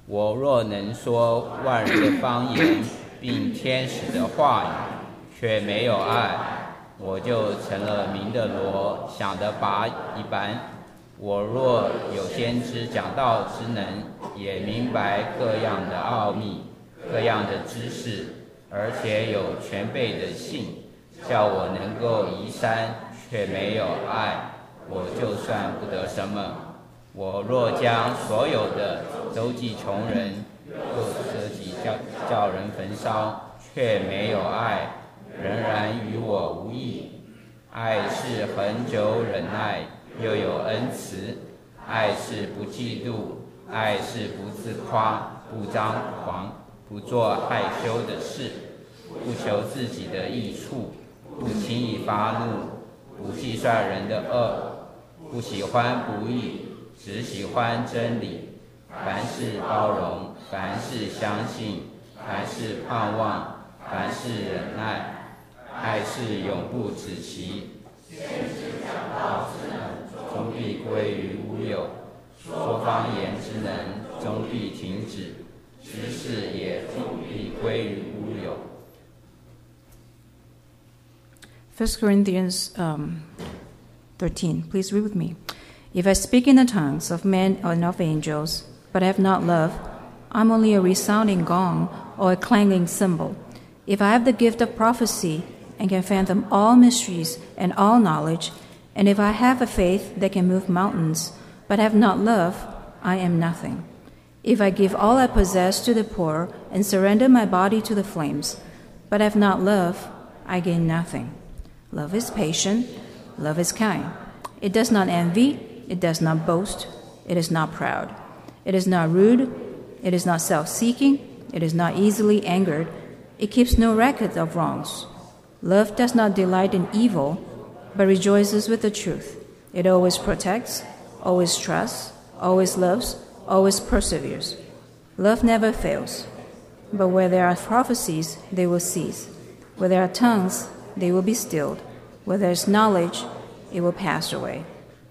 我若能说万人的方言，并天使的话语，却没有爱，我就成了鸣的锣，响的钹一般。我若有先知讲道之能，也明白各样的奥秘，各样的知识，而且有全备的信，叫我能够移山，却没有爱，我就算不得什么。我若将所有的周济穷人，又舍己叫人焚烧，却没有爱，仍然与我无益。爱是恒久忍耐，又有恩慈；爱是不嫉妒，爱是不自夸，不张狂，不做害羞的事，不求自己的益处，不轻易发怒，不计算人的恶，不喜欢不义，只喜欢真理。凡事包容，凡事相信，凡事盼望，凡事忍耐。爱是永不止息。先知讲道之能，终必归于无有；说方言之能，终必停止；知识也终必归于无有。 1 Corinthians 13. Please read with me. If I speak in the tongues of men and of angels, but have not love, I'm only a resounding gong or a clanging cymbal. If I have the gift of prophecy and can fathom all mysteries and all knowledge, and if I have a faith that can move mountains, but have not love, I am nothing. If I give all I possess to the poor and surrender my body to the flames, but have not love, I gain nothing. Love is patient, love is kind. It does not envy, it does not boast, it is not proud. It is not rude, it is not self-seeking, it is not easily angered, it keeps no record of wrongs. Love does not delight in evil, but rejoices with the truth. It always protects, always trusts, always loves, always perseveres. Love never fails. But where there are prophecies, they will cease. Where there are tongues, they will be stilled. Where there is knowledge, it will pass away.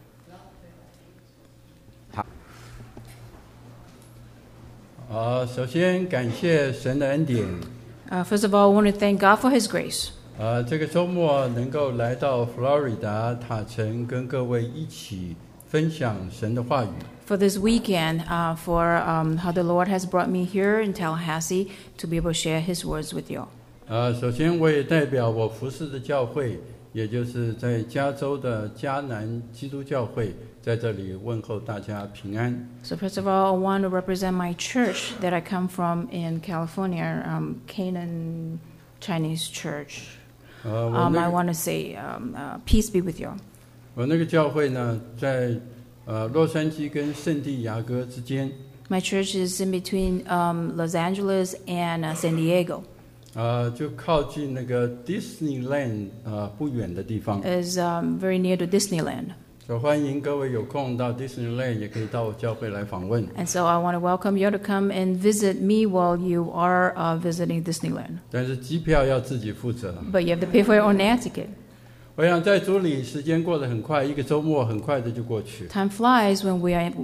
首先感谢神的恩典。 First of all, I want to thank God for His grace. 这个周末能够来到佛罗里达塔城，跟各位一起分享神的话语。 For this weekend, for how the Lord has brought me here in Tallahassee to be able to share His words with you. 首先我也代表我服侍的教会，也就是在加州的迦南基督教会，在这里问候大家平安。 So first of all, I want to represent my church that I come from in California, Canaan Chinese Church. I want to say, peace be with you. 我那个教会呢，在洛杉矶跟圣地亚哥之间。 My church is in between Los Angeles and San Diego. 就靠近那个 Disneyland 不远的地方。 Is very near to Disneyland. 所以欢迎各位有空到 Disneyland， 也可以到我教会来访问。 And so I want to welcome you to come and visit me while you are visiting Disneyland. 但是机票要自己负责。 But you have to pay for your own air ticket. 我想在主里时间过得很快，一个周末很快的就过去。 Time flies when we are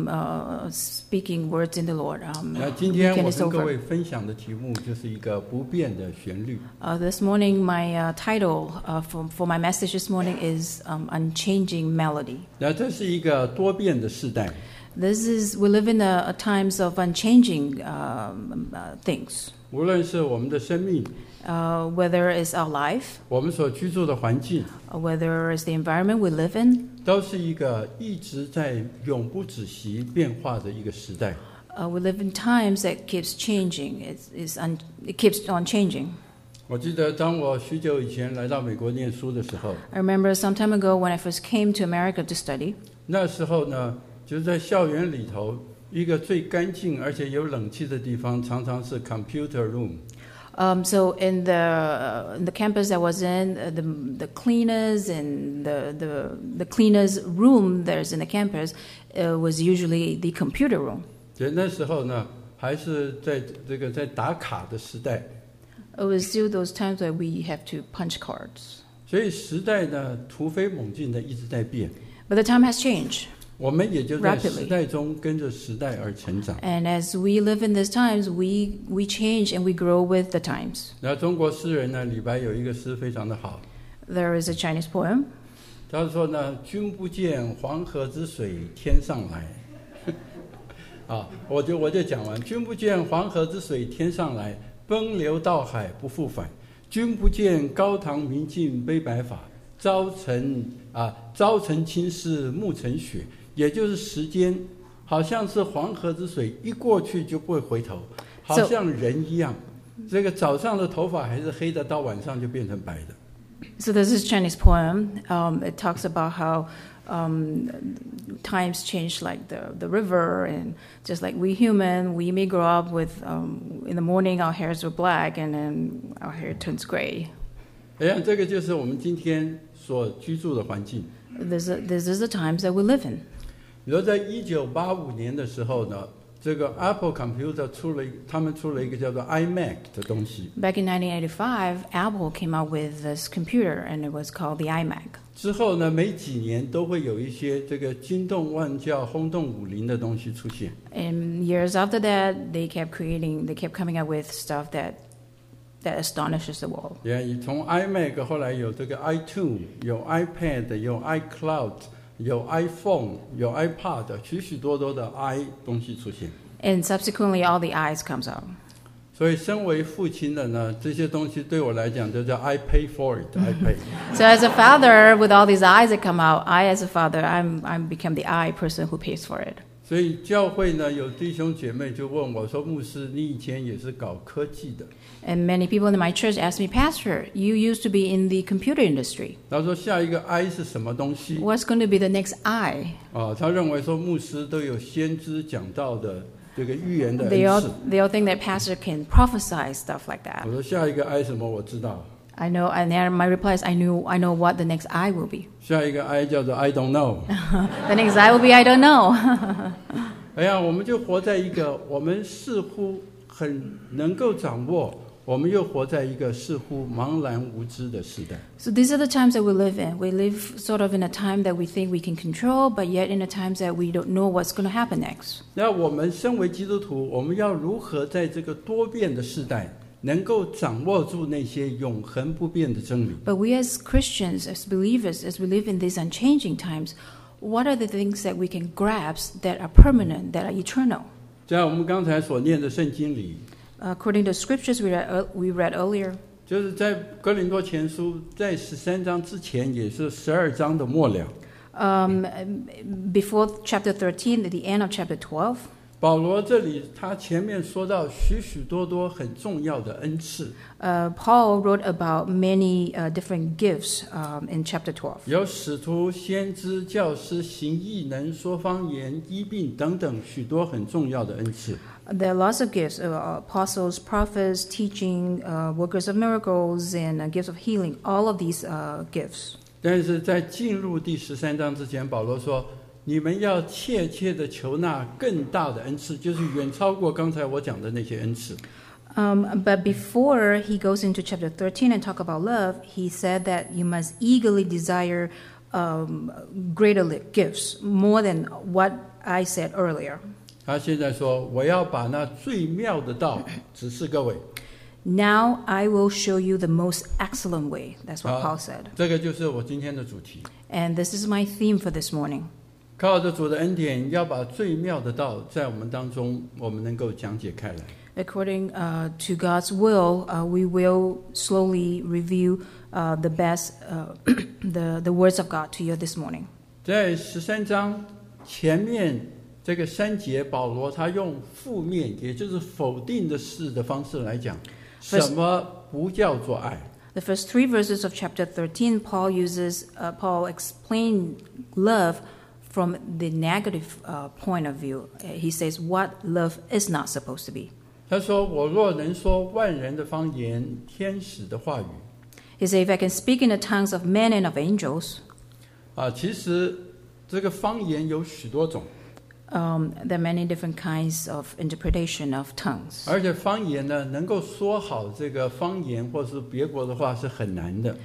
speaking words in the Lord. 那今天我跟各位分享的题目就是一个不变的旋律。 This morning, my title for my message this morning is Unchanging Melody. 那这是一个多变的时代。 We live in a times of unchanging things. 无论是我们的生命。 Whether it's our life, 我们所居住的环境 whether it's the environment we live in, 都是一个一直在永不止息变化的一个时代。 We live in times that keeps changing. It keeps on changing. 我记得当我许久以前来到美国念书的时候 I remember some time ago when I first came to America to study. 那时候呢，就是在校园里头一个最干净而且有冷气的地方，常常是 computer room。 So in the campus I was in, the cleaners and the cleaners room there's in the campus was usually the computer room. 那时候呢，还是在打卡的时代。 It was still those times where we have to punch cards. 所以时代呢，突飞猛进的一直在变。 But the time has changed. 我们也就在 rapidly. 时代中跟着时代而成长。 And as we live in these times, we change and we grow with the times. 那中国诗人呢，李白有一个诗非常的好， There is a Chinese poem. 他说呢：“君不见黄河之水天上来。”啊，我就讲完。君不见黄河之水天上来，奔流到海不复返。君不见高堂明镜悲白发，朝晨青丝暮成雪。也就是时间，好像是黄河之水一过去就不会回头，好像人一样。这个早上的头发还是黑的，到晚上就变成白的。 So there's this Chinese poem. It talks about how times change like the river, and just like we human, we may grow up with in the morning our hairs are black and then our hair turns gray. 哎呀，这个就是我们今天所居住的环境。 This is the times that we live in. 比如在1985年的时候呢，这个 Apple Computer 他们出了一个叫做 iMac 的东西。 Back in 1985, Apple came out with this computer, and it was called the iMac. 之后呢，每几年都会有一些这个惊动万教、轰动武林的东西出现。 And years after that, they kept coming up with stuff that astonishes the world. 从 iMac 后来有这个 iTunes， 有 iPad， 有 iCloud， 有 iPhone， 有 iPad， 许许多多的 i 东西出现。 And subsequently, all the I's comes out. 所以，身为父亲的呢，这些东西对我来讲就叫 I pay for it. I pay. So as a father, with all these I's that come out, I as a father, I'm become the I person who pays for it. 所以教会呢，有弟兄姐妹就问我说：“牧师，你以前也是搞科技的？” And many people in my church ask me, Pastor, you used to be in the computer industry. 他说：“下一个 I 是什么东西？” What's going to be the next I? 他认为说牧师都有先知讲道的这个预言的恩 They 赐。 all think that pastor can prophesy stuff like that. 我说：“下一个 I 什么？我知道。” I know, and then my reply is, I know what the next I will be. 下一个 I 叫做 I don't know。 The next I will be, I don't know. 哎呀，我们就活在一个我们似乎很能够掌握，我们又活在一个似乎茫然无知的时代。 So these are the times that we live in. We live sort of in a time that we think we can control, but yet in the times that we don't know what's going to happen next. 那我们身为基督徒，我们要如何在这个多变的时代，能够掌握住那些永恒不变的真理？ But we as Christians, as believers, as we live in these unchanging times, what are the things that we can grasp that are permanent, that are eternal? 在我们刚才所念的圣经里， According to scriptures we read earlier, 就是在哥林多前书在13章之前，也是12章的末了。 before chapter 13, at the end of chapter 12, 保罗这里他前面说到许许多多很重要的恩赐， Paul wrote about many different gifts in chapter 12. 有使徒、先知、教师、行异能、说方言、医病等等许多很重要的恩赐。 There are lots of gifts, apostles, prophets, teaching, workers of miracles, and gifts of healing, all of these gifts. 但是在进入第13章之前，保罗说：“你们要切切的求那更大的恩赐，就是远超过刚才我讲的那些恩赐。” But before he goes into chapter 13 and talk about love, he said that you must eagerly desire greater gifts, more than what I said earlier. 他现在说：“我要把那最妙的道指示各位。” Now I will show you the most excellent way. That's what Paul said. 这个就是我今天的主题。 And this is my theme for this morning. 靠着主的恩典，要把最妙的道在我们当中，我们能够讲解开来。 According to God's will, we will slowly review the best, the words of God to you this morning. 在13章前面这个3节，保罗他用负面，也就是否定的事的方式来讲，什么不叫做爱。 The first 3 verses of chapter 13, Paul explained love from the negative point of view. He says what love is not supposed to be. 他说：“我若能说万人的方言，天使的话语。” He said, "If I can speak in the tongues of men and of angels." 其实这个方言有许多种。 There are many different kinds of interpretation of tongues. 而且方言呢，能够说好这个方言或是别国的话是很难的。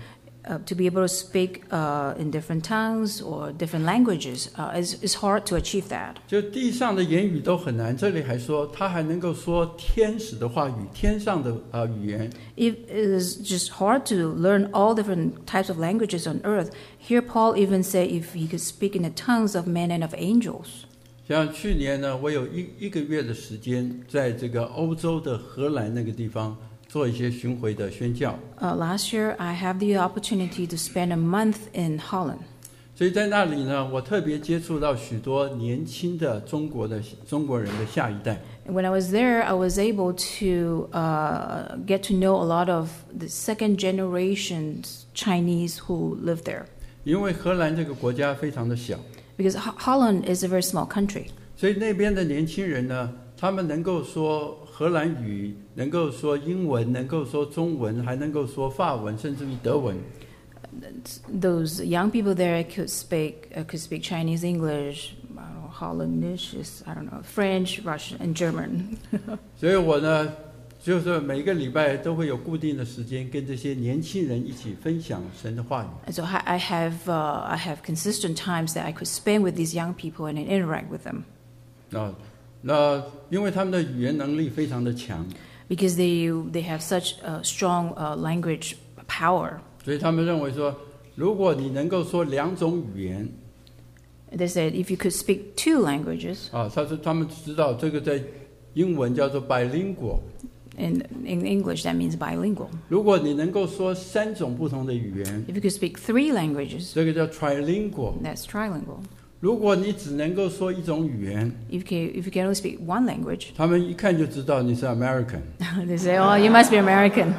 to be able to speak in different tongues or different languages is hard to achieve that. 就地上的言语都很难，这里还说他还能够说天使的话语，天上的语言。 It is just hard to learn all different types of languages on earth. Here Paul even said if he could speak in the tongues of men and of angels. 像去年呢，我有一个月的时间，在这个欧洲的荷兰那个地方做一些巡回的宣教。 Last year I had the opportunity to spend a month in Holland. 所以在那里呢，我特别接触到许多年轻的中国人的下一代。 When I was there, I was able to get to know a lot of the second generation Chinese who live there. 因为荷兰这个国家非常的小， Because Holland is a very small country. 所以那边的年轻人呢，他们能够说荷兰语，能够说英文，能够说中文，还能够说法文，甚至于德文。 Those young people there could speak Chinese, English, Hollandish, I don't know, French, Russian, and German. 所以我呢，就是每个礼拜都会有固定的时间，跟这些年轻人一起分享神的话语。 And so I have consistent times that I could spend with these young people and interact with them. 那因为他们的语言能力非常的强， Because they have such a strong language power. 所以他们认为说，如果你能够说2种语言， They said if you could speak 2 languages, 他们知道这个在英文叫做 bilingual， in English that means bilingual. 如果你能够说3种不同的语言， If you could speak 3 languages, 这个叫 trilingual。 that's trilingual. 如果你只能够说1种语言， If you can only speak 1 language, 他们一看就知道你是 American。 they say, oh, you must be American.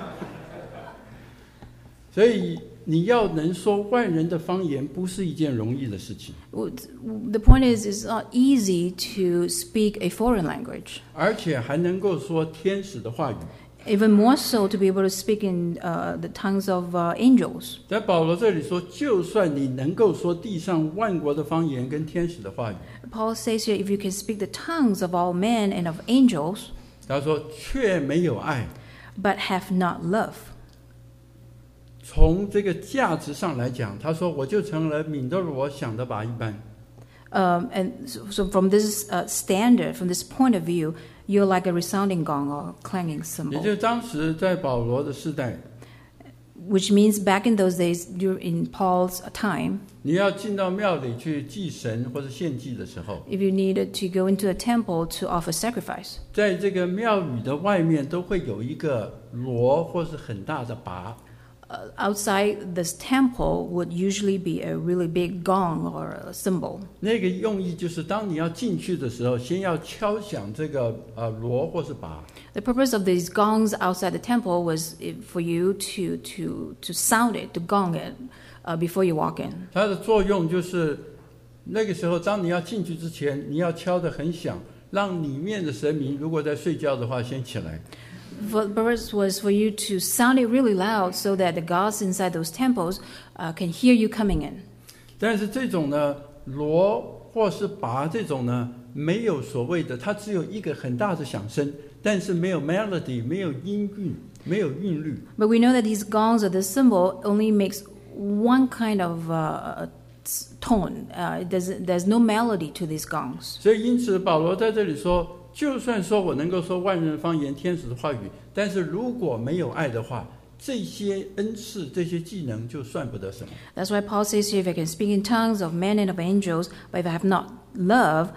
所以你要能说万人的方言，不是一件容易的事情。 The point is, it's not easy to speak a foreign language. 而且还能够说天使的话语。 Even more so to be able to speak in the tongues of angels. 在保罗这里说，就算你能够说地上万国的方言跟天使的话语， Paul says here, if you can speak the tongues of all men and of angels, 他说却没有爱。 but have not love. 从这个价值上来讲，他说我就成了米德罗想的拔一般。 And so from this standard, from this point of view, you're like a resounding gong or clanging 也 cymbal. 就是当时在保罗的时代， Which means back in those days, in Paul's time, 你要进到庙里去祭神或者献祭的时候， if you needed to go into a temple to offer sacrifice, 在这个庙宇的外面都会有一个锣或是很大的拔。 outside this temple would usually be a really big gong or a cymbal. 那个用意就是，当你要进去的时候，先要敲响这个锣或是拔。 The purpose of these gongs outside the temple was for you to sound it, to gong it, before you walk in. 它的作用就是，那个时候当你要进去之前，你要敲得很响，让里面的神明如果在睡觉的话，先起来。 The purpose was for you to sound it really loud so that the gods inside those temples can hear you coming in. 但是这种呢，锣或是拔这种呢，没有所谓的，它只有一个很大的响声，但是没有 melody， 没有音韵，没有韵律。 But we know that these gongs or this cymbal only makes one kind of tone. There's no melody to these gongs. 所以因此保罗在这里说，就算说我能够说万人方言、天使的话语，但是如果没有爱的话，这些恩赐、这些技能就算不得什么。 That's why Paul says here, if I can speak in tongues of men and of angels, but if I have not love,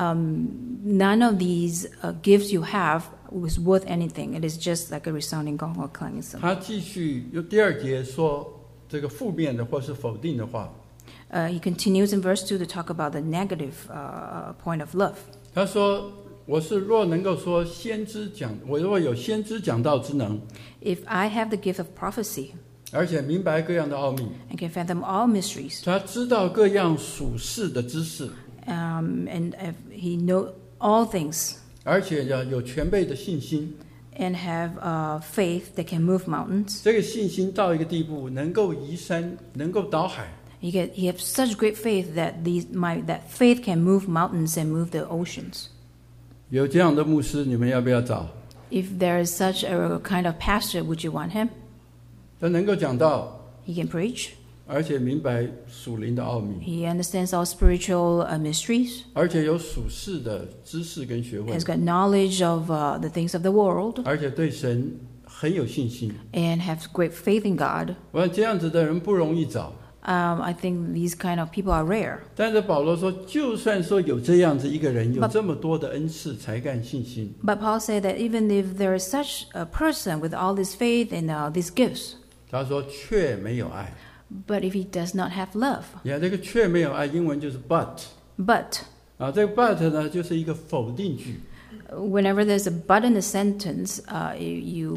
none of these gifts you have was worth anything. It is just like a resounding gong or clanging cymbal. 他继续用第2节说这个负面的或是否定的话。 He continues in verse 2 to talk about the negative point of love. 他说：“我是若能够说先知讲，我若有先知讲道之能， If I have the gift of prophecy 而且明白各样的奥秘， and can fathom all mysteries, 他知道各样属世的知识， and if he know all things, 而且有全备的信心。 and have faith that can move mountains, 这个信心到一个地步，能够移山，能够倒海。 he has such great faith that that faith can move mountains and move the oceans. 有这样的牧师，你们要不要找？ If there is such a kind of pastor, would you want him? 他能够讲道， He can preach. 而且明白属灵的奥秘， He understands all spiritual mysteries. 而且有属世的知识跟学问， Has got knowledge of the things of the world 而且对神很有信心。 and have great faith in God. 我想这样子的人不容易找。 I think these kind of people are rare. 但是保罗说，就算说有这样子一个人，有这么多的恩赐、才干、信心， But Paul said that even if there is such a person with all this faith and these gifts, 他说却没有爱。 but if he does not have love, 你看这个却没有爱，英文就是 but but 啊，这个 but 呢就是一个否定句。 whenever there's a but in the sentence, you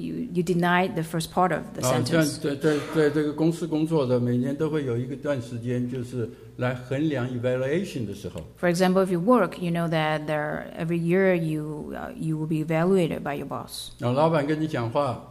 deny the first part of the 啊，像 sentence. 在这个公司工作的，每年都会有一段时间，就是来衡量 evaluation 的时候。 For example, if you work, you know that every year you will be evaluated by your boss. 然后老板跟你讲话，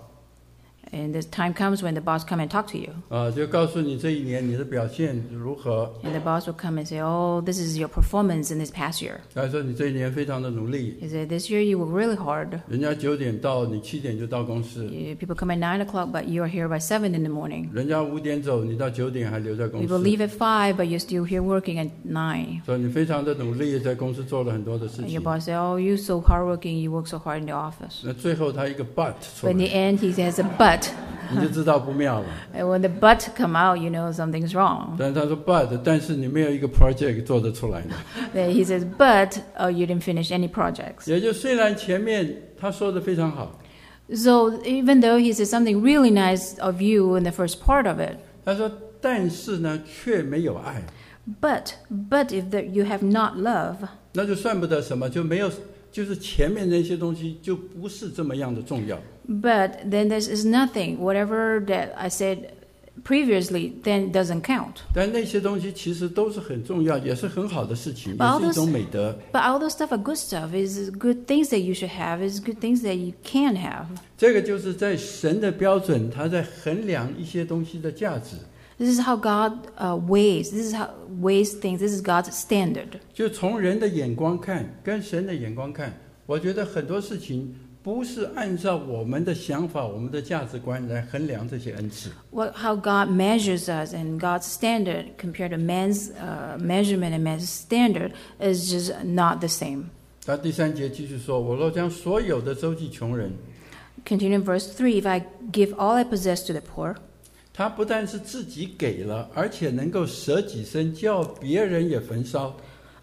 And the time comes when the boss come and talk to you. 就告诉你这一年你的表现如何。 And the boss will come and say, oh, this is your performance in this past year. 他说你这一年非常的努力， He said, this year you work really hard. 人家9点到，你7点就到公司； People come at 9 o'clock, but you're here by 7 in the morning. 人家5点走，你到9点还留在公 People 司。 leave at 5, but you're still here working at 9. 所以你非常的努力，在公司做了很多的事 And 情 your。boss says, oh, you're so hardworking, you work so hard in the office. 那最后他一个 but 出 But in the 来， end, he has a but. 你就知道不妙了。 And when the but come out, you know something's wrong. 但是他说 but， 但是你没有一个 project 做得出来的。 Then he says, but you didn't finish any projects. 也就虽然前面他说的非常好， So even though he says something really nice of you in the first part of it, 他说但是呢却没有爱， but if you have not love, 那就算不得什么，就没有，就是前面那些东西就不是这么样的重要。 but then this is nothing. Whatever that I said previously, then doesn't count. 但那些东西其实都是很重要，也是很好的事情， But all 也是一种美德。 But all those stuff are good stuff. Is good things that you should have. Is good things that you can have. 这个就是在神的标准，他在衡量一些东西的价值。 This is how God weighs. This is how weighs things. This is God's standard. 就从人的眼光看，跟神的眼光看，我觉得很多事情不是按照我们的想法、我们的价值观来衡量这些恩赐。 How God measures us and God's standard compared to man's measurement and man's standard is just not the same. 他第3节继续说：“我若将所有的周济穷人。” Continue in verse 3, if I give all I possess to the poor, 他不但是自己给了，而且能够舍己身，叫别人也焚烧。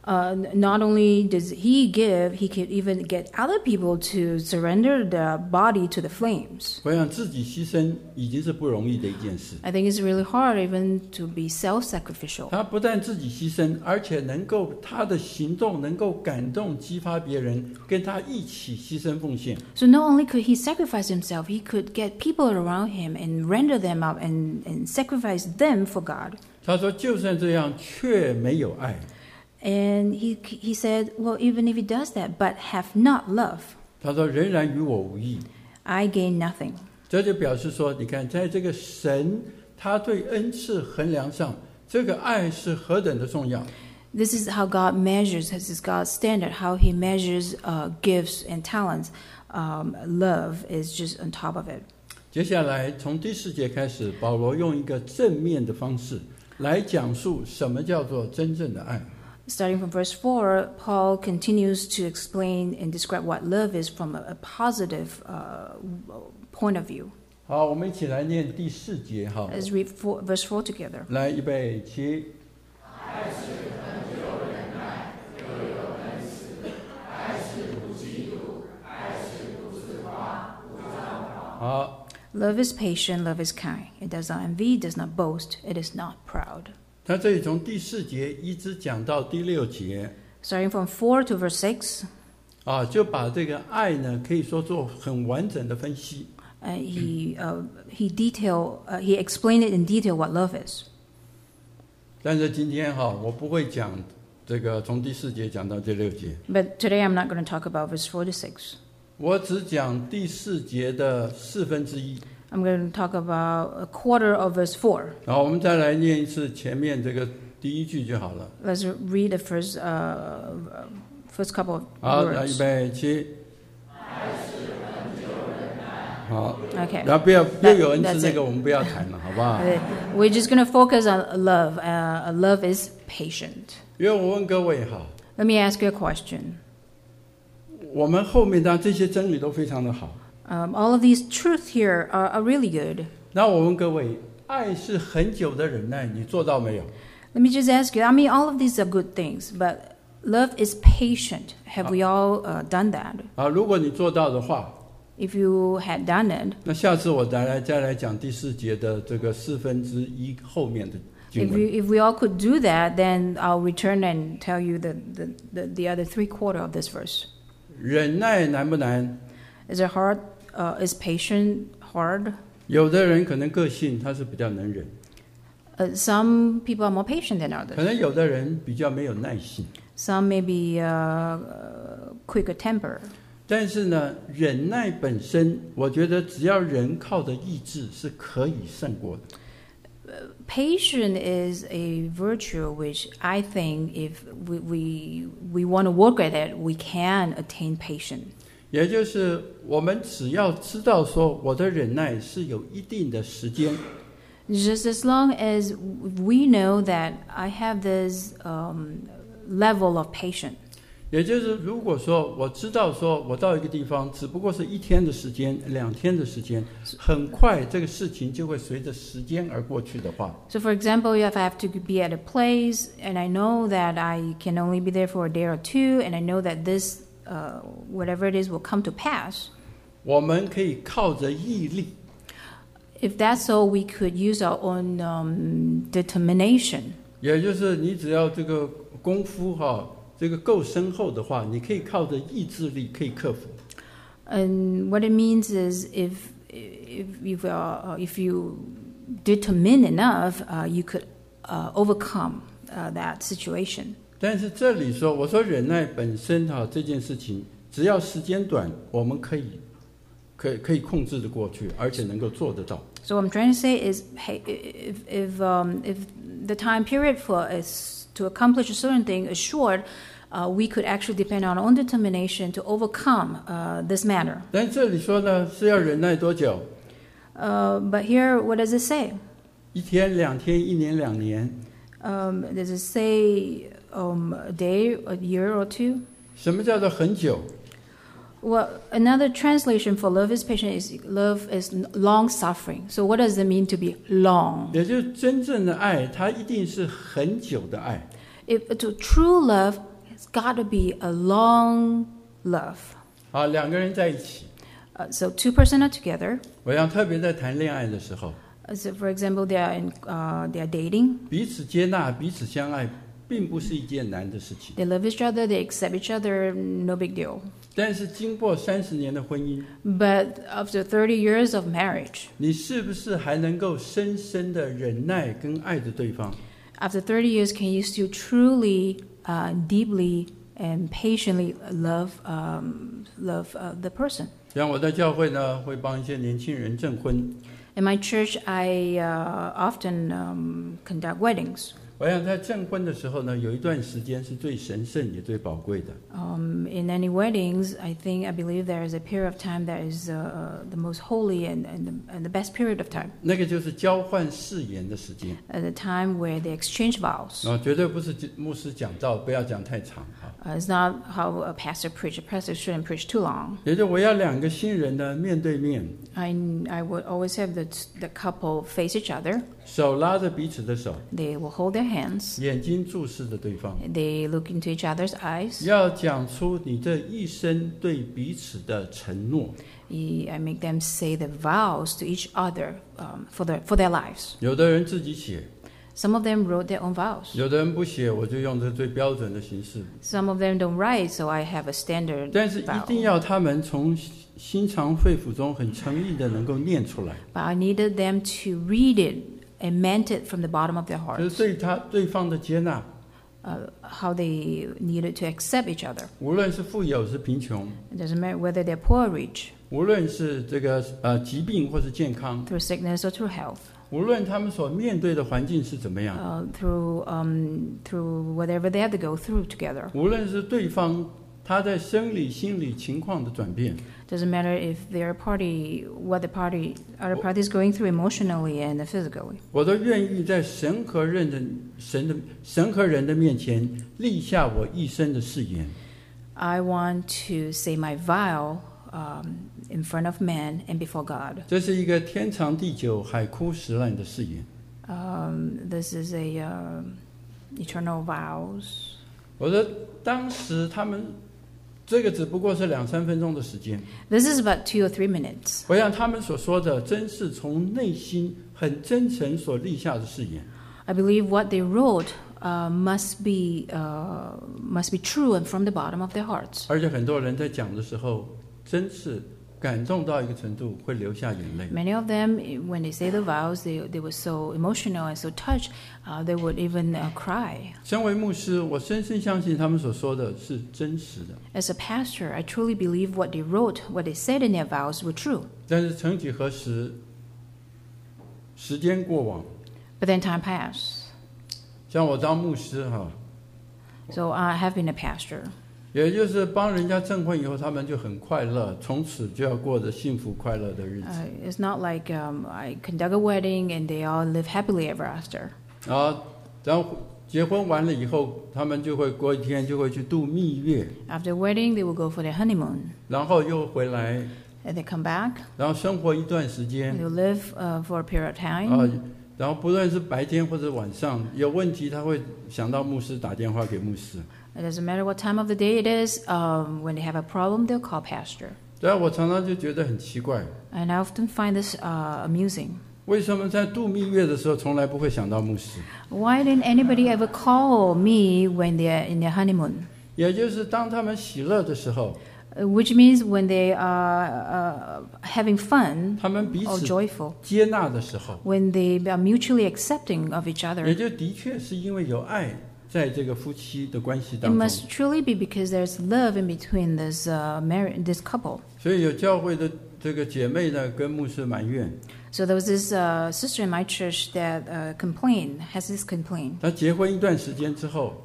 not only does he give, he can even get other people to surrender their body to the flames. 我想自己牺牲已经是不容易的一件事。 I think it's really hard even to be self-sacrificial. 他不但自己牺牲，而且能够他的行动能够感动、激发别人，跟他一起牺牲奉献。 So not only could he sacrifice himself, he could get people around him and render them up and sacrifice them for God. 他说：“就算这样，却没有爱。” And he said, well, even if he does that, but have not love, 他说：“仍然与我无益。” I gain nothing. 这就表示说，你看，在这个神他对恩赐衡量上，这个爱是何等的重要。 This is how God measures, this is God's standard, how he measures gifts and talents. Love is just on top of it. 接下来从第4节开始，保罗用一个正面的方式来讲述什么叫做真正的爱。 Starting from verse 4, Paul continues to explain and describe what love is from a positive point of view. 好，我们一起来念第4节。好， Let's read verse 4 together. 来，预备起。好， Love is patient, love is kind. It does not envy, does not boast, it is not proud. 他这里从第4节一直讲到第6节， Starting from 4 to verse 6, 就把这个爱呢，可以说做很完整的分析。 he explained it in detail what love is. 但是今天我不会讲这个从第4节讲到第6节， But today I'm not going to talk about verse 4 to 6. 我只讲第4节的1/4。 I'm going to talk about a quarter of verse 4. 然后我们再来念一次前面这个第1句就好了。 Let's read the first couple of 好，来，预 words. 备起。 好， Okay. 然后不要有恩 That's 赐那 it. 个我们不要谈了，好不好？ We're just going to focus on love. Love is patient. 因为我问各位哈， Let me ask you a question. 我们后面当然这些真理都非常的好。 All of these truths here are really good. 那我问各位，爱是很久的忍耐，你做到没有？ Let me just ask you. I mean, all of these are good things, but love is patient. Have we all done that? 啊，如果你做到的话， If you had done it, 那下次我再来讲第4节的这个1/4后面的经文。 if we all could do that, then I'll return and tell you the other 3/4 of this verse. 忍耐难不难？ Is it hard? Is patient hard? 有的人可能个性他是比较能忍， Some people are more patient than 可 others. 能有的人比较没有耐性。 Some may be quicker temper. 但是呢，忍耐本身，我觉得只要人靠着意志是可以胜过的。 Patience is a virtue which I think if we want to work at it, we can attain patience. 也就是我们只要知道说我的忍耐是有一定的时间， Just as long as we know that I have this level of patience. 也就是如果说我知道说我到一个地方只不过是1天的时间、2天的时间，很快这个事情就会随着时间而过去的话， So, for example, if I have to be at a place and I know that I can only be there for a day or two, and I know that this, whatever it is, will come to pass. 我们可以靠着毅力， If that's so, we could use our own determination. 也就是你只要这个功夫这个够深厚的话，你可以靠着意志力可以克服。 And what it means is if you determine enough, you could overcome that situation. 但是这里说，我说忍耐本身这件事情，只要时间短，我们可以控制的过去，而且能够做得到。 So what I'm trying to say is, hey, if the time period for us to accomplish a certain thing is short, we could actually depend on our own determination to overcome this matter. 但这里说呢，是要忍耐多久 ？But here, what does it say? ？1天、2天、1年、2年。 Does it say a day, a year, or two? 什么叫做很久？ Well, another translation for love is patient is love is long suffering. So what does it mean to be long? 也就是真正的爱，它一定是很久的爱。 To true love, it's got to be a long love. 2个人在一起， So two person are together. 我想特别在谈恋爱的时候， So for example, they are dating. 彼此接纳、彼此相爱，并不是一件难的事情。 They love each other. They accept each other. No big deal. 但是经过30年的婚姻， But after 30 years of marriage, 你是不是还能够深深的忍耐跟爱着对方？ after 30 years, can you still truly, deeply, and patiently love the person? 像我在教会呢，会帮一些年轻人证婚。 In my church, I often conduct weddings. 我想在证婚的时候呢，有一段时间是最神圣也最宝贵的。 In any weddings, I believe there is a period of time that is the most holy and the best period of time. 那个就是交换誓言的时间。 The time where they exchange vows. 绝对不是牧师讲道，不要讲太长啊。 It's not how a pastor preach. A pastor shouldn't preach too long. 也就我要2个新人呢面对面， I would always have the couple face each other. 手拉着彼此的手， They will hold their hands. 眼睛注视着对方， They look into each other's eyes. 要讲出你这一生对彼此的承诺。 I make them say the vows to each other for their lives. 有的人自己写， Some of them wrote their own vows. 有的人不写，我就用这最标准的形式。 Some of them don't write, so I have a standard 但是一定 vow. 要他们从心肠肺腑中很诚意的能够念出来， But I needed them to read it and meant it from the bottom of their 就是 hearts. 对方的接纳， How they needed to accept each other. 无论是富有是贫穷， It doesn't matter whether they're poor or rich, 无论是这个疾病或是健康， through sickness or through health, 无论他们所面对的环境是怎么样， through whatever they have to go through together. 无论是对方他在生理、心理情况的转变。 Doesn't matter if their party, what the other party is going through emotionally and physically. 我都愿意在神和人的面前立下我一生的誓言。 I want to say my vow in front of man and before God. 这是一个天长地久、海枯石烂的誓言。 This is a eternal vows. 我说，当时他们这个只不过是2-3分钟的时间。 This is about 2 or 3 minutes. 我想他们所说的，真是从内心很真诚所立下的誓言。 I believe what they wrote must be true and from the bottom of their hearts. 而且很多人在讲的时候，真是感动到一个程度，会流下眼泪。 Many of them, when they say the vows, they were so emotional and so touched, they would even cry. 身为牧师，我深深相信他们所说的是真实的。 As a pastor, I truly believe what they wrote, what they said in their vows were true. 但是曾几何时，时间过往， But then time passed. 像我当牧师哈， So I have been a pastor. 也就是帮人家证婚以后，他们就很快乐，从此就要过着幸福快乐的日子。 It's not like I conduct a wedding and they all live happily ever after. 然后结婚完了以后，他们就会过一天就会去度蜜月， After wedding, they will go for their honeymoon. 然后又回来， And they come back. 然后生活一段时间 They'll live for a period of time. 然后不论是白天或者晚上有问题，他会想到牧师，打电话给牧师。 It doesn't matter what time of the day it is. When they have a problem, they'll call pastor. 对啊，我常常就觉得很奇怪， And I often find this amusing. 为什么在度蜜月的时候从来不会想到牧师？ Why didn't anybody ever call me when they're in their honeymoon? 也就是当他们喜乐的时候， Which means when they are having fun 他们彼 or 此 joyful. 接纳的时候， When they are mutually accepting of each 也 other. 就的确是因为有爱在这个夫妻的关系 It 当中， must truly be because there's love in between this couple. 所以有教会的这个姐妹呢跟牧师埋怨， So there was this sister in my church that has this complaint. 她结婚一段时间之后，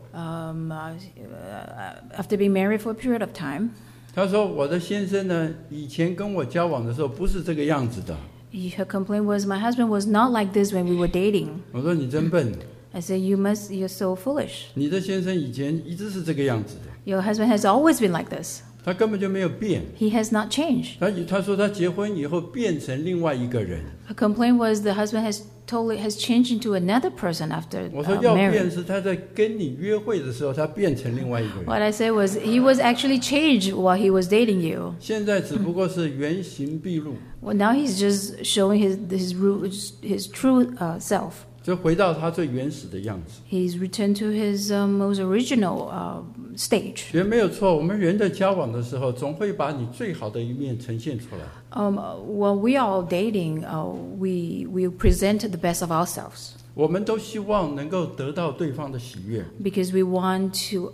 After being married for a period of time, 她说我的先生呢以前跟我交往的时候不是这个样子的。 her complaint was, my husband was not like this when we were dating. 我说你真笨， I said, you're so foolish. 你的先生以前一直是这个样子的， Your husband has always been like this. 他根本就没有变。 He has not changed. 他说他结婚以后变成另外一个人。 Her complaint was the husband has changed into another person after 我说要变 marriage. 是他在跟你约会的时候，他变成另外一个人。 What I said was he was actually changed while he was dating you. 现在只不过是原形毕露， Well, now he's just showing his true self. 就回到他最原始的样子。 He's returned to his most original stage. 也没有错，我们人在交往的时候，总会把你最好的一面呈现出来。 While we are all dating, we present the best of ourselves 我们都希望能够得到对方的喜悦， because we want to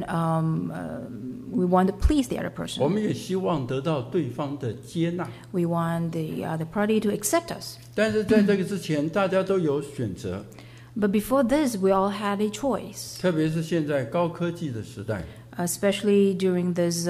we want to please the other 我 person. 们也希望得到对方的接纳。 We want the other party to accept us. 但是在这个之前，大家都有选择， But before this, we all had a choice, 特别是现在高科技的时代， especially during this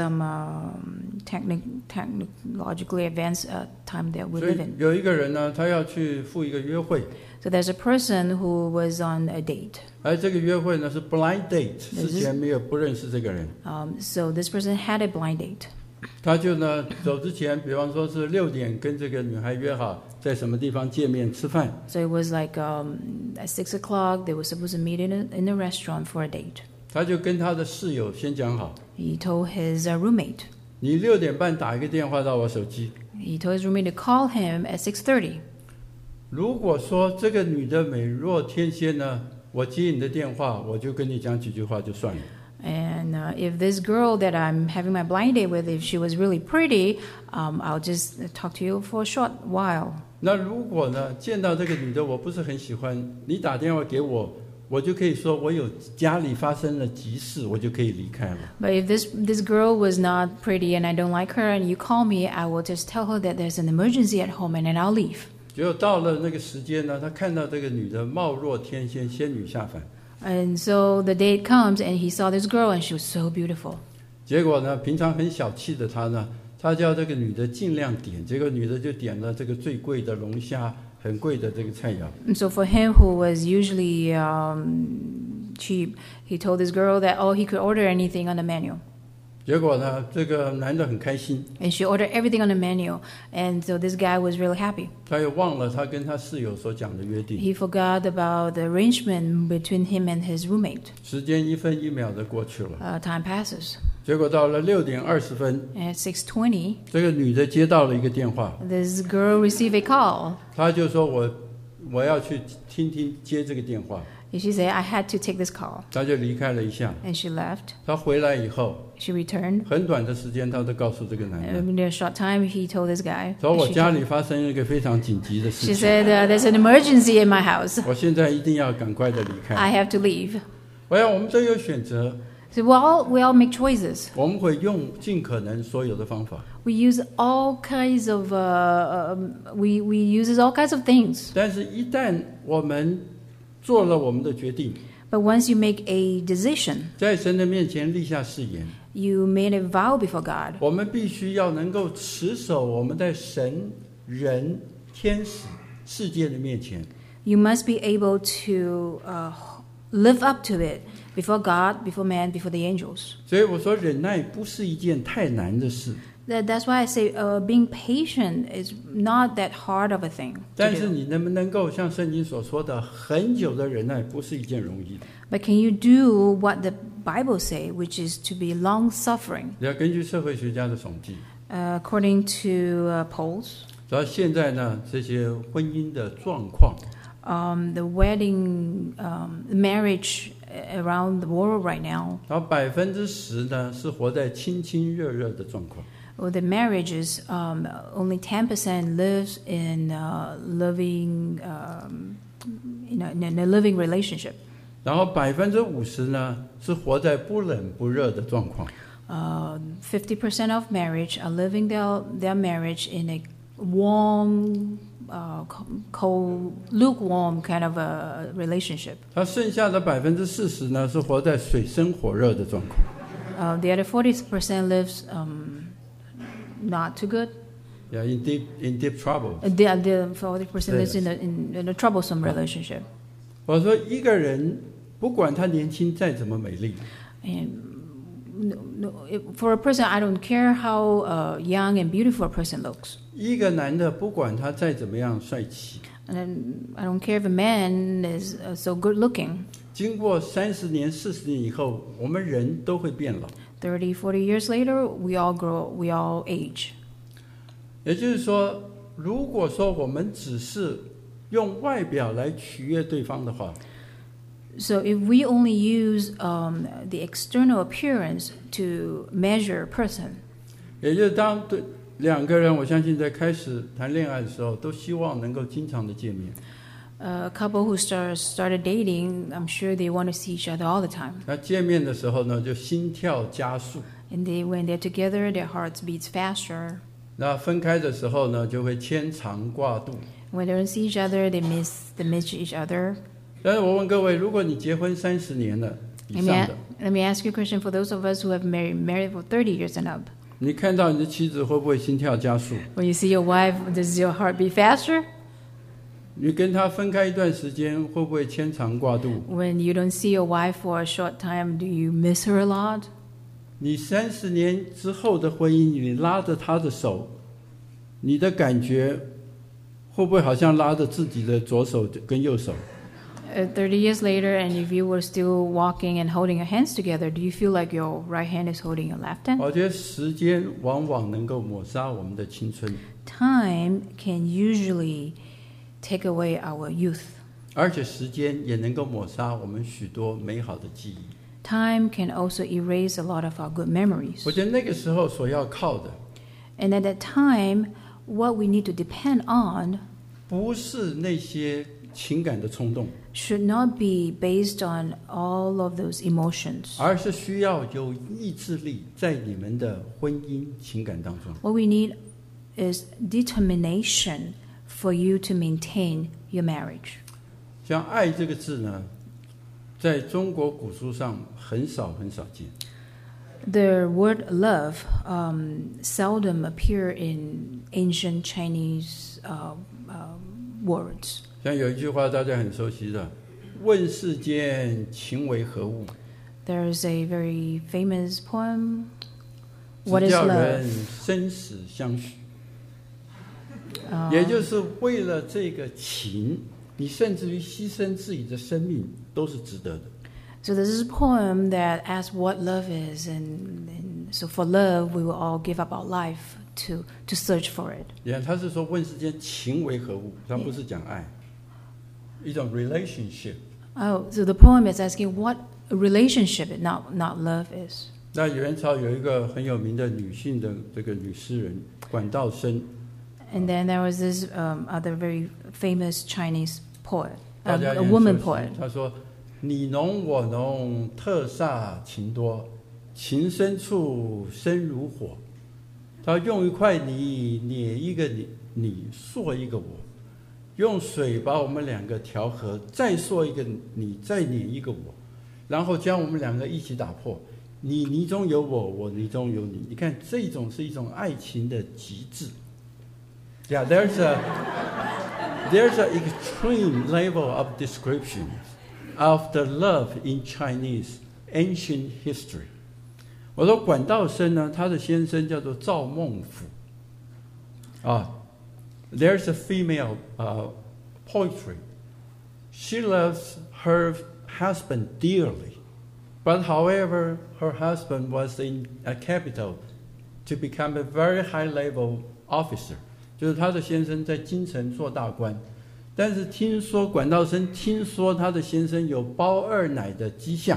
technologically advanced time that we 所以 live in. 有一个人呢，他要去赴一个约会， So there's a person who was on a date. 而这个约会呢是 blind date， 之前没有不认识这个人， So this person had a blind date. 他就呢走之前，比方说是6点跟这个女孩约好在什么地方见面吃饭， So it was like at 6 o'clock, they were supposed to meet in a restaurant for a date. 他就跟他的室友先讲好， He told his roommate. 你6点半打一个电话到我手机， He told his roommate to call him at 6:30. 如果说这个女的美若天仙呢，我接你的电话，我就跟你讲几句话就算了。 And if this girl that I'm having my blind date with, if she was really pretty, I'll just talk to you for a short while. 那如果呢见到这个女的我不是很喜欢，你打电话给我，我就可以说我有家里发生了急事，我就可以离开了。 But if this girl was not pretty and I don't like her and you call me, I will just tell her that there's an emergency at home and then I'll leave. 结果到了那个时间呢，他看到这个女的貌若天仙，仙女下凡。 And so the date comes and he saw this girl and she was so beautiful. 结果呢，平常很小气的他呢，他叫这个女的尽量点，结果女的就点了这个最贵的龙虾，很贵的这个菜肴。 And so for him, who was usually cheap, he told this girl that he could order anything on the menu. 结果呢，这个男的很开心， And she ordered everything on the menu. And so this guy was really happy. 他又忘了他跟他室友所讲的约定。 He forgot about the arrangement between him and his roommate. 时间1分1秒的过去了， Time passes. 结果到了6点20分， At 6:20, 这个女的接到了一个电话， this girl received a call. 她就说我要去听接这个电话， And she said, I had to take this call. 她就离开了一下。 And she left. 她回来以后， She returned. 很短的时间，她都告诉这个男的， In a short time, he told this guy. 说我 She 家里发生一个非常紧急的事 She 情， said, there's an emergency in my house. 我现在一定要赶快的离开。 I have to leave. 我们都有选择， So we all make choices. 我们会用尽可能所有的方法， We use all kinds of we uses all kinds of things. 但是一旦我们做了我们的决定， But once you make a decision, 在神的面前立下誓言， you made a vow before God. 我们必须要能够持守我们在神、人、天使、世界的面前， You must be able to live up to it before God, before man, before the angels. 所以我说忍耐不是一件太难的事， That's why I say being patient is not that hard of a thing 但 to 是 do. 你能不能够像圣经所说的，很久的忍耐不是一件容易的。 But can you do what the Bible say, which is to be long-suffering? 要根据社会学家的统计， According to polls, 到现在呢，这些婚姻的状况， the wedding, marriage around the world right now, 然后10%呢是活在亲亲热热的状况， the marriages, only 10% lives in living, in a living relationship. 然后50%呢是活在不冷不热的状况。 50% of marriage are living their marriage in a warm, cold, lukewarm kind of a relationship. 它剩下的40%呢是活在水深火热的状况。 The other 40% lives not too good. Yeah, in deep trouble. The 40% lives in a troublesome relationship. 我说一个人不管他年轻再怎么美丽， And for a person, I don't care how young and beautiful a person looks. 一个男的不管他再怎么样帅气， And I don't care if a man is so good looking. 经过30年、40年以后，我们人都会变老。 30, 40 years later, we all grow, we all age. 也就是说，如果说我们只是用外表来取悦对方的话， So if we only use the external appearance to measure a person, 也就是当对两个人，我相信在开始谈恋爱的时候，都希望能够经常的见面。 a couple who started dating, I'm sure they want to see each other all the time. 那见面的时候呢，就心跳加速； And when they're together, their hearts beats faster. 那分开的时候呢，就会牵肠挂肚。 When they don't see each other, they miss each other. 但是我问各位，如果你结婚30年了以上的， Let me ask you a question for those of us who have married for 30 years and up. 你看到你的妻子会不会心跳加速？ When you see your wife, does your heart beat faster? 你跟她分开一段时间，会不会牵肠挂肚？ When you don't see your wife for a short time, do you miss her a lot? 你30年之后的婚姻，你拉着她的手，你的感觉会不会好像拉着自己的左手跟右手？ 30 years later, and if you were still walking and holding your hands together, do you feel like your right hand is holding your left hand? 我觉得时间往往能够抹杀我们的青春， Time can usually take away our youth. 而且时间也能够抹杀我们许多美好的记忆。 Time can also erase a lot of our good memories. 我觉得那个时候所要靠的， And at that time, what we need to depend on 不是那些情感的冲动， should not be based on all of those emotions. 而是需要有意志力在你们的婚姻情感当中。 What we need is determination for you to maintain your marriage. 像爱这个字呢，在中国古书上很少见。 The word love seldom appear in ancient Chinese words. 像有一句话大家很熟悉的，问世间情为何物？ There's a very famous poem. 只 What is 叫 love? 人生死相许。也就是为了这个情，你甚至于牺牲自己的生命都是值得的。 So this is a poem that asks what love is, and so for love we will all give up our life to search for it. 你看，他是说问世间情为何物，他不是讲爱，一种 relationship。 Oh, so the poem is asking what a relationship, not love is. 那元朝有一个很有名的女性的这个女诗人管道生， And then there was this other very famous Chinese poet, 大家 a 也很 woman 熟悉 poet. 她说：“你侬我侬，特煞情多，情深处生如火。”他用一块泥捏一个你塑一个我，用水把我们两个调和，再塑一个你，再捏一个我，然后将我们两个一起打破。你泥中有我，我泥中有你。你看，这种是一种爱情的极致。Yeah, there's an extreme level of description of the love in Chinese ancient history. 我说管道生呢，他的先生叫做赵孟俯。There's a female poetry. She loves her husband dearly, but however, her husband was in a capital to become a very high-level officer. 就是他的先生在京城做大官，但是听说管道生听说他的先生有包二奶的迹象。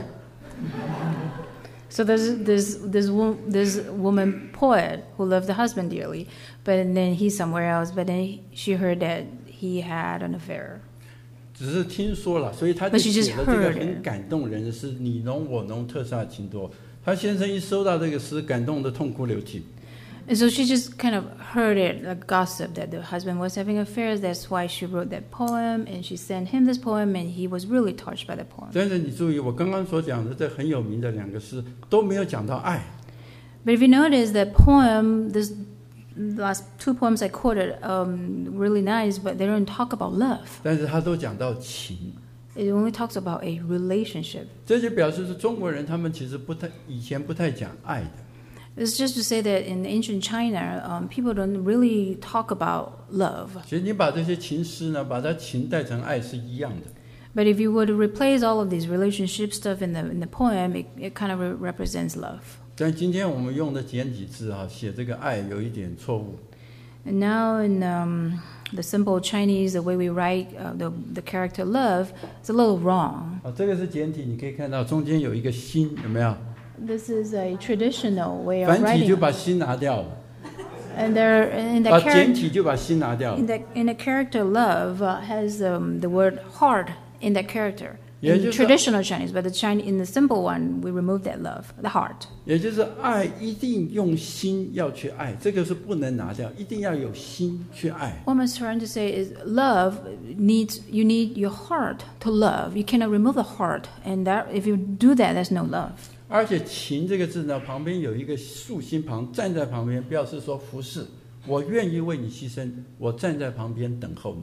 So there's this woman poet who loved the husband dearly, but then he's somewhere else. But then she heard that he had an affair. 只是听说了，所以他就 But she just 写了这个 heard 很感动人的诗：“你侬我侬，特煞情多。”他先生一收到这个诗，感动得痛哭流涕。 And so she just kind of heard it, like gossip, that the husband was having affairs. That's why she wrote that poem, and she sent him this poem, and he was really touched by the poem. 但是你注意，我刚刚所讲的这很有名的两个诗都没有讲到爱。 But if you notice that poem, this last two poems I quoted, really nice, but they don't talk about love. 但是他都讲到情， It only talks about a relationship. 这就表示是中国人他们其实以前不太讲爱的。 It's just to say that in ancient China, people don't really talk about love. 其实你把这些情诗呢，把它情带成爱是一样的。 But if you were to replace all of these relationship stuff in the poem, it kind of represents love. 但今天我们用的简体字写这个爱有一点错误。 And now in the simple Chinese, the way we write the character love, it's a little wrong. 这个是简体，你可以看到中间有一个心，有没有？ This is a traditional way of 繁体就 writing. 把心拿掉了， And there, in the 简 character, 体就把心拿掉了。 in the character love has the word heart in that character. Yeah, In just traditional Chinese, but in the simple one, we remove that love, the heart. 也就是爱一定用心要去爱，这个是不能拿掉，一定要有心去爱。 What I'm trying to say is love you need your heart to love. You cannot remove the heart, and that if you do that, there's no love. 而且情这个字呢，旁边有一个竖心旁，站在旁边表示说服侍，我愿意为你牺牲，我站在旁边等候你。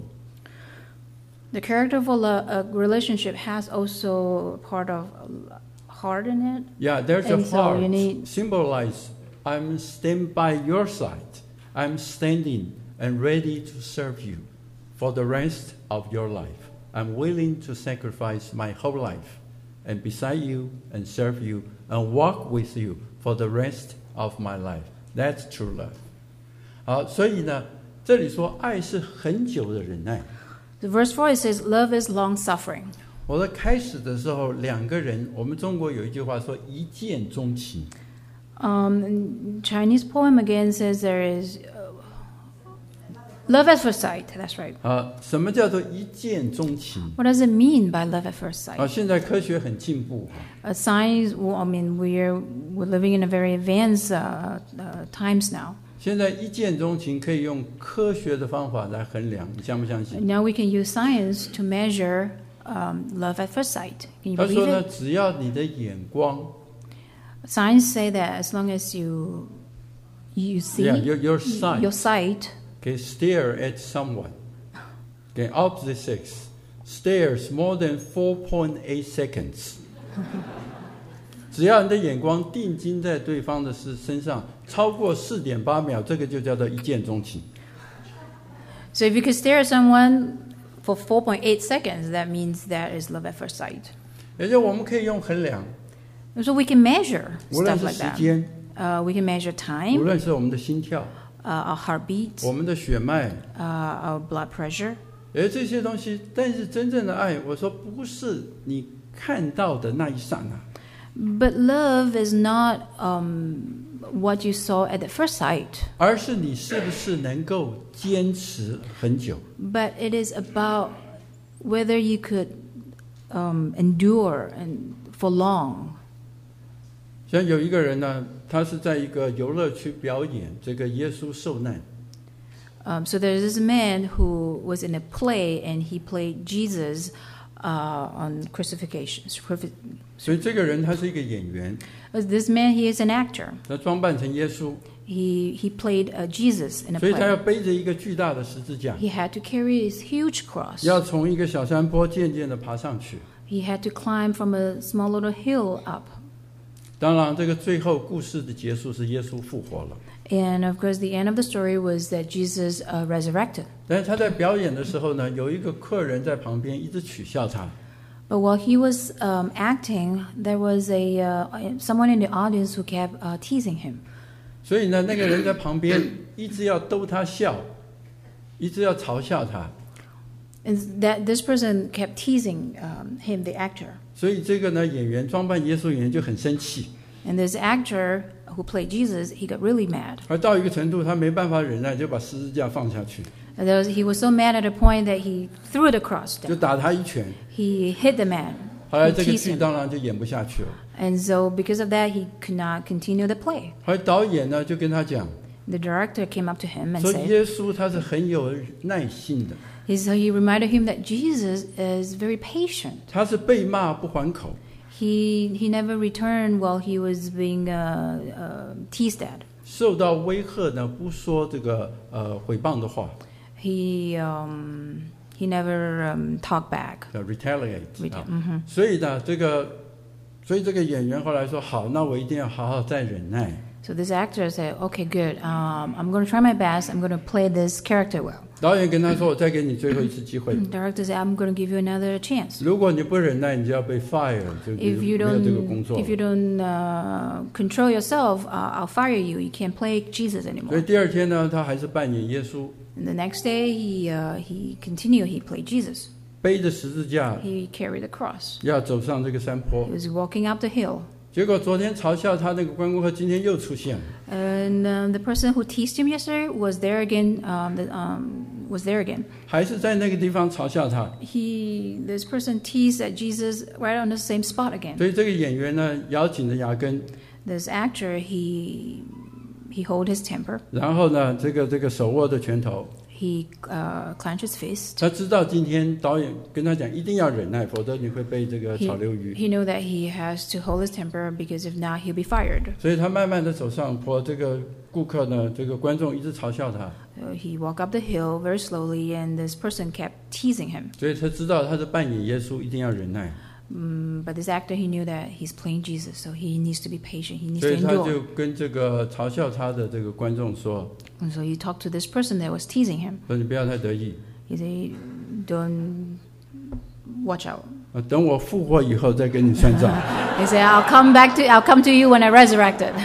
The character for a relationship has also part of heart in it. Yeah, there's a And so heart you need- symbolize I'm stand by your side. I'm standing and ready to serve you for the rest of your life. I'm willing to sacrifice my whole life and beside you and serve you and walk with you for the rest of my life. That's true love. 好，所以呢，这里说爱是很久的忍耐。 The verse 4 it says, "Love is long suffering." 我在开始的时候，两个人，我们中国有一句话说一见钟情。 Chinese poem again says there is love at first sight. That's right. 什么叫做一见钟情？ What does it mean by love at first sight? 现在科学很进步。 Science. Well, I mean, we're living in a very advanced times now. 现在一见钟情可以用科学的方法来衡量，你相不相信？ Now we can use science to measure love at first sight. Can you 他 believe 说呢， it? 只要你的眼光 Science say that as long as you see Yeah, your sight. your sight, Okay, stare at someone. Okay, opposite sex stares more than 4.8 seconds. 只要你的眼光定睛在对方的身上，超过4.8秒，这个就叫做一见钟情。 so if you could stare at someone for 4.8 seconds, that means that is love at first sight. 也就我们可以用衡量， So we can measure 无论 stuff 是 like 时 that. 间， We can measure 无 time, 论是我们的心跳， our heartbeat, 我们的血脉， our blood pressure. 这些东西。但是真正的爱，我说不是你看到的那一刹那， But love is not what you saw at the first sight, 而是你是不是能够坚持很久。 but it is about whether you could endure and for long. 像有一个人呢，他是在一个游乐区表演这个耶稣受难。 So there's this man who was in a play and he played Jesus on crucifixion. 所以这个人他是一个演员， This man, he is an actor. 他装扮成耶稣， He played Jesus in a 所以他要 play. 背着一个巨大的十字架， He had to carry his huge cross. 要从一个小山坡渐渐的爬上去。 He had to climb from a small little hill up. 当然，这个最后故事的结束是耶稣复活了。 And of course, the end of the story was that Jesus resurrected. 但是他在表演的时候呢，有一个客人在旁边一直取笑他， But while he was acting, there was someone in the audience who kept teasing him. 所以呢，那个人在旁边一直要逗他笑，一直要嘲笑他。 And that this person kept teasing him, the actor. 所以这个呢，演员装扮耶稣演员就很生气， And this actor who played Jesus, he got really mad. 而到一个程度，他没办法忍耐，就把十字架放下去， And he was so mad at a point that he threw the cross 就 down. 打他一拳。 He hit the man. 后来 He 这个 teased 剧 him. 当然就演不下去了。 And so because of that, he could not continue the play. 后来导演呢就跟他讲 The director came up to him and 说， said, 耶稣他是很有耐性的， he reminded him that Jesus is very patient. 他是被骂不还口， He never returned while he was being teased at. 受到威吓呢不说这个毁谤的话 He never talked back. ，retaliate 啊。所以呢，这个演员后来说好，那我一定要好好再忍耐。 So this actor said, "Okay, good. I'm going to try my best. I'm going to play this character well." 导演跟他说，我再给你最后一次机会， Director said, "I'm going to give you another chance. 如果你不忍耐，你就要被 fire， 就 If 没 you 有这个工作 don't control yourself, I'll fire you. You can't play Jesus 所以 anymore." 第二天呢，他还是扮演耶稣， And the next day, he continued. He played Jesus. 背着十字架 He carried the cross. 要走上这个山坡 He。was walking up the hill. 结果昨天嘲笑他那个观光客，今天又出现了。 And the person who teased him yesterday was there again. Was there again. 还是在那个地方嘲笑他。 This person teased at Jesus right on the same spot again. 所以这个演员呢，咬紧了牙根， This actor, he hold his temper. 然后呢，这个手握着拳头。 He clenched his fist. 他知道今天导演跟他讲，一定要忍耐，否则你会被这个炒鱿鱼。 He knew that he has to hold his temper because if not, he'll be fired. 所以他慢慢的走上坡，这个顾客呢，这个观众一直嘲笑他， So he walked up the hill very slowly, and this person kept teasing him. 所以他知道他是扮演耶稣，一定要忍耐。 But this actor, he knew that he's playing Jesus, so he needs to be patient. He needs 所 to 以他 endure. 就跟这个嘲笑他的这个观众说 And so he talked to this person that was teasing him. 说你不要太得意， He said, "Don't watch out." 等我复活以后再跟你算账。 He said, I'll come to you when I resurrected."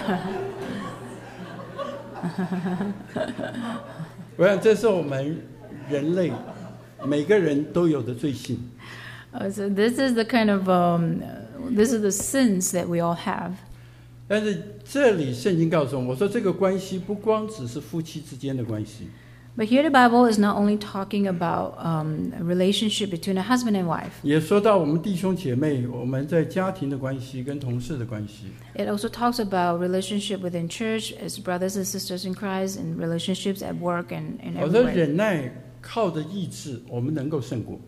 我想这是我们人类每个人都有的罪性。 So this is the kind of this is the sins that we all have. 但是这里圣经告诉我们，我说这个关系不光只是夫妻之间的关系， But here the Bible is not only talking about a relationship between a husband and wife. 也说到我们弟兄姐妹，我们在家庭的关系跟同事的关系。 It also talks about relationship within church as brothers and sisters in Christ and relationships at work and 我说 everywhere. 忍耐靠着意志，我们能够胜过。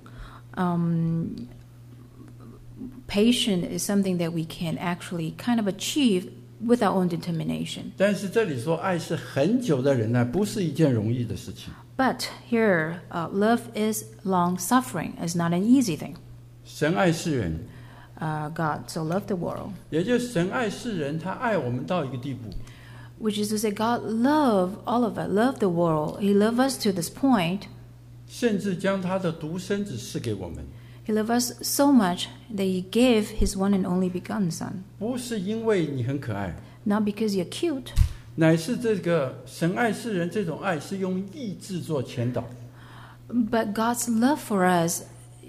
Patience is something that we can actually kind of achieve with our own determination. 但是这里说爱是很久的忍耐，不是一件容易的事情。 But here, love is long suffering. It's not an easy thing. 神爱世人， God so loved the world, 也就是神爱世人，他爱我们到一个地步， which is to say, God loved all of us, loved the world. He loved us to this point. 甚至将他的独生子赐给我们， He loved us so much that He gave His one and only begotten Son. 不是因为你很可爱， Not because you're cute, 乃是这个神爱世人这种爱是用意志做前导。 but God's love for us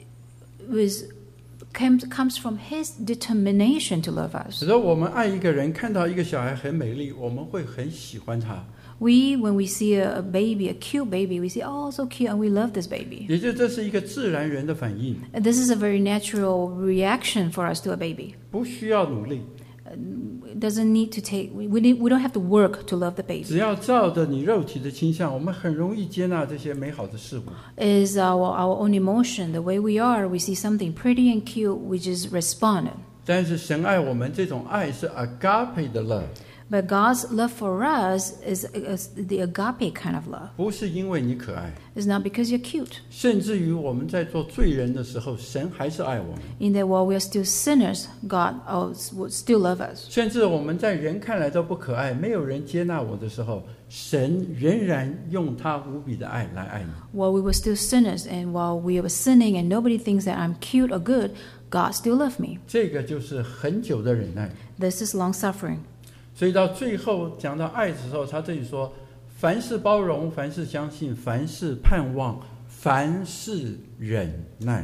comes from His determination to love us. 使得我们爱一个人，看到一个小孩很美丽，我们会很喜欢他。 When we see a baby, a cute baby, we say, "Oh, so cute," and we love this baby. 也就这是一个自然人的反应， And this is a very natural reaction for us to a baby. 不需要努力， It doesn't need to take. We don't have to work to love the 只 baby. 要照着你肉体的倾向，我们很容易接纳这些美好的事物。 Is our own emotion, the way we are. We see something pretty and cute, we just respond. 但是神爱我们这种爱是 agape 的 love， But God's love for us is the agape kind of love. 不是因为你可爱， It's not because you're cute. 甚至于我们在做罪人的时候，神还是爱我们。 In that while we are still sinners, God would still love us. 甚至我们在人看来都不可爱，没有人接纳我的时候，神仍然用他无比的爱来爱你。 While we were still sinners and while we were sinning and nobody thinks that I'm cute or good, God still loved me. 这个就是很久的忍耐。 This is long suffering. 所以到最后讲到爱的时候，他这里说：凡事包容，凡事相信，凡事盼望，凡事忍耐。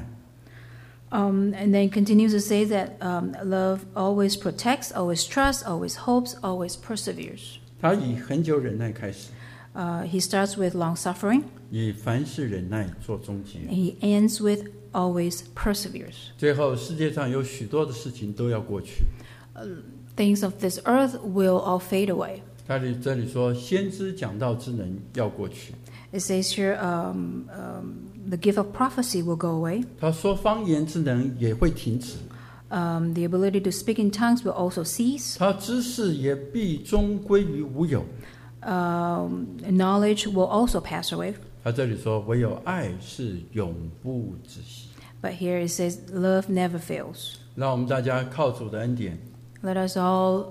And then continues to say that love always protects, always trusts, always hopes, always perseveres. 他以很久忍耐开始， He starts with long suffering 以凡事忍耐做终结。 and he ends with always perseveres. 最后，世界上有许多的事情都要过去。 Things of this earth will all fade away. 他这里说，先知讲道之能要过去。 It says here, the gift of prophecy will go away. 他说方言之能也会停止， The ability to speak in tongues will also cease. 他知识也必终归于无有。 Knowledge will also pass away. 他这里说，唯有爱是永不止息。 But here it says, love never fails. 让我们大家靠主的恩典， Let us all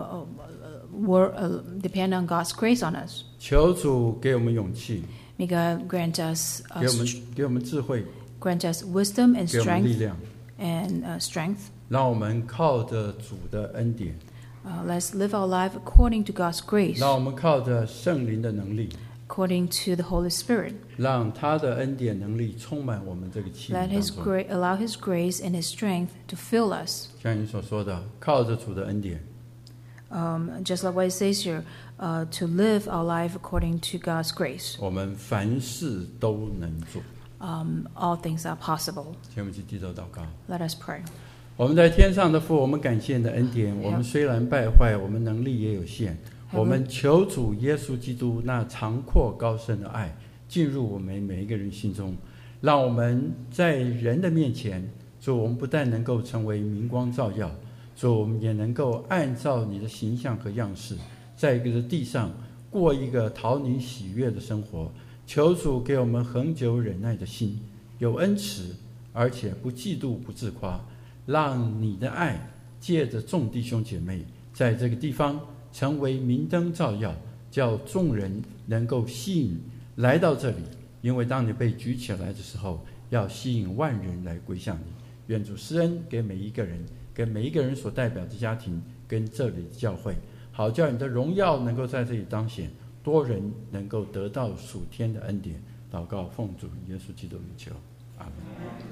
depend on God's grace on us. 求主给我们勇气， May God grant us 给我们智慧， grant us wisdom and 给我们力 strength 量， and strength. 让我们靠着主的恩典， Let's live our life according to God's grace, 让我们靠着圣灵的能力， according to the Holy Spirit. 让他的恩典能力充满我们这个器皿 Let 当 His 中。 allow His grace and His strength to fill us. 像你所说的，靠着主的恩典， Just like what it says here, to live our life according to God's grace. 我们凡事都能做。 All things are possible. 请我们去低头祷告。 Let us pray. 我们在天上的父，我们感谢你的恩典。我们虽然败坏，我们能力也有限。我们求主耶稣基督那长阔高深的爱进入我们每一个人心中，让我们在人的面前，主，我们不但能够成为明光照耀，主，我们也能够按照你的形象和样式，在这个地上过一个讨你喜悦的生活。求主给我们恒久忍耐的心，有恩慈，而且不嫉妒不自夸，让你的爱借着众弟兄姐妹在这个地方成为明灯照耀，叫众人能够吸引来到这里。因为当你被举起来的时候，要吸引万人来归向你。愿主施恩给每一个人，跟每一个人所代表的家庭，跟这里的教会，好叫你的荣耀能够在这里彰显，多人能够得到属天的恩典。祷告奉主耶稣基督名求，阿门。